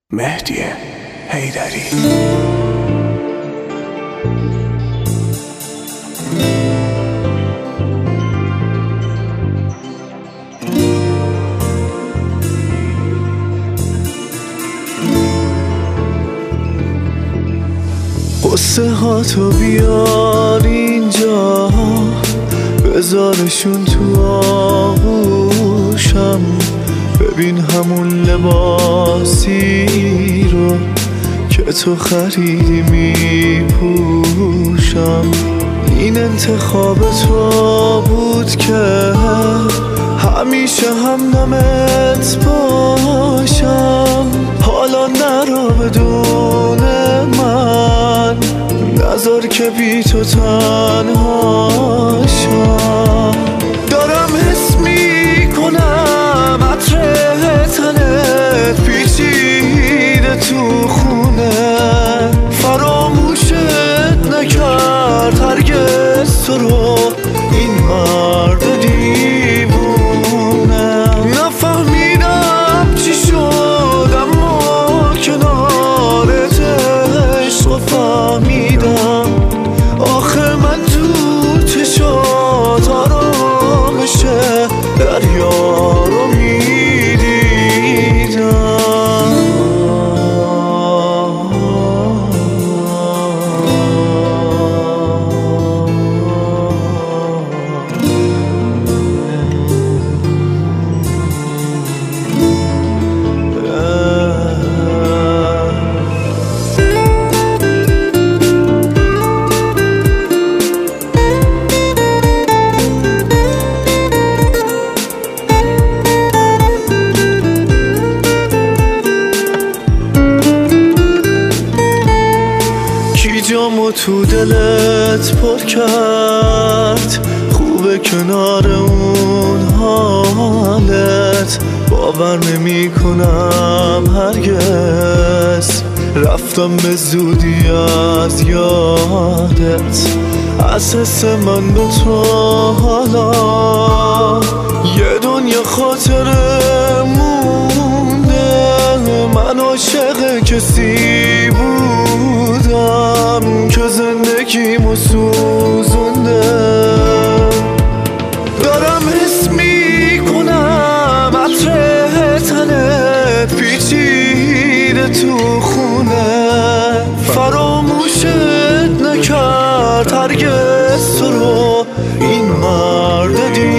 مهدی حیدری. قصه ها تو بیار اینجا، بذارشون تو آغوشم. ببین همون لباسی رو که تو خریدی میپوشم. این انتخاب تو بود که همیشه همدمت باشم. حالا نرو بدون من، نذار که بی تو تنها شم. دارم حس میکنم عطر تنت پیچیده تو خونه، فراموشت نکرد هرگز تو رو این مرد دیوونه. نفهمیدم چی شد اما کنارت عشق فهمیدم. آخه من تو چشات آرامش دریا رو میدیدم. جامو تو دلت پر کرد، خوبه کنار اون حالت. باور نمی کنم هرگز رفتم به زودی از یادت. از حس من به تو حالا یه دنیا خاطره مونده. من عاشق کسی بودم که زندگیمو سوزونده. دارم حس میکنم عطر تنت پیچیده تو خونه، فراموشت نکرد هرگز تو رو این مرد